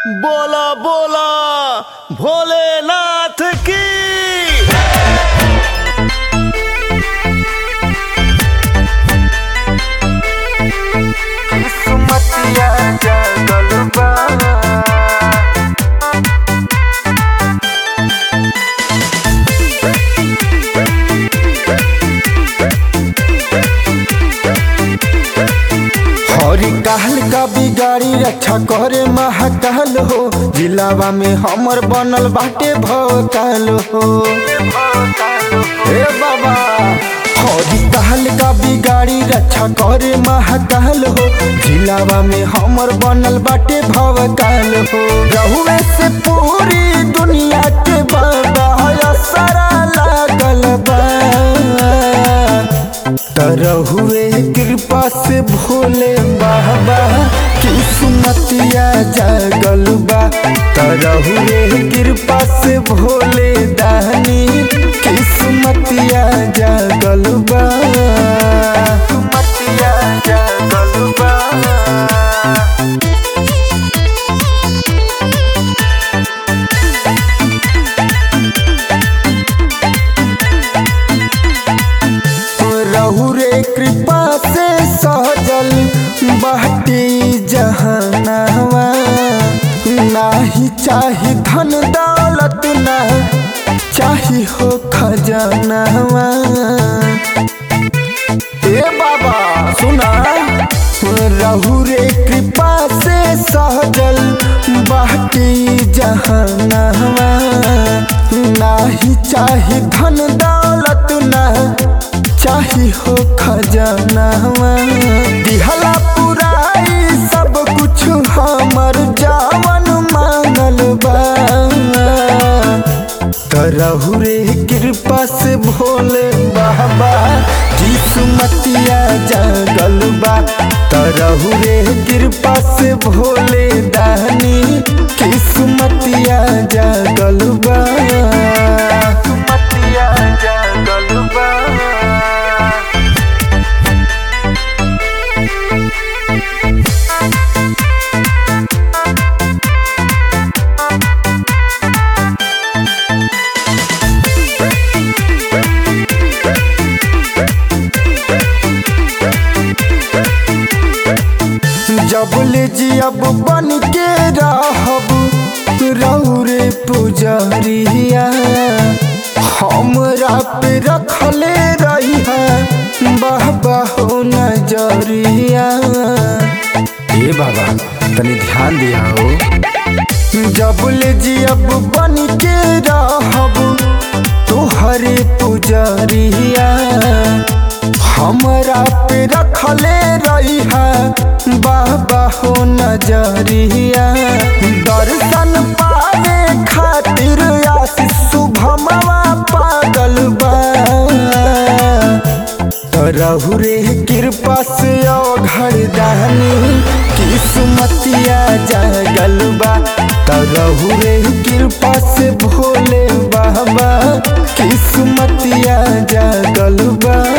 बोला बोला भोलेनाथ की। किस्मतिया जागल बा। हरी कहल का बिगाड़ी रक्षा करे महाकाल हो, जिलावा में हमर बनल बाटे भोकाल हो। हे बाबा हरी कहल का बिगाड़ी रक्षा करे महाकाल हो, जिलावा में हमर बनल बाटे भवकाल हो। रहुए से पूरी दुनिया के बाबा असरा लागल बा, तरहुए कृपा से भोले बाबा किस्मतिया जागल बा। तरहुए कृपा से भोले दानी किस्मतिया जागल बा। किस्मतिया जागल बा। रहुरे कृपा से सहजल बाटी जहानवा, नाही चाही धन दौलत ना चाही हो खजानवा। ए बाबा सुना, रहुरे कृपा से सहजल बाटी जहानवा, नाही चाही धन दौलत ना चाही हो खजानवा। दिहला पुराई सब कुछ हमर जावन मांगल बा, तरहुरे कृपा से भोले बाबा किस्मतिया जागल बा। तरहुरे कृपा से भोले दानी किस्मतिया जागल बा। किस्मतिया जागल बा। जबले जियब बन के रहब रहुरे पुजरिया, हमरा पे रखले रही है बाबा हो नजरिया। ए बाबा तनी ध्यान दिया हो, जबले जियब बन के रहब तोहरे पुजरिया, हमरा पे रखले रही है बाबा हो नजरिया। दर्शन पावे खातिर आशीष शुभमवा पागल बा, तरहुरे कृपा से घर दानी किस्मतिया जागल बा। तरहुरे कृपा से भोले बाबा किस्मतिया जागल बा।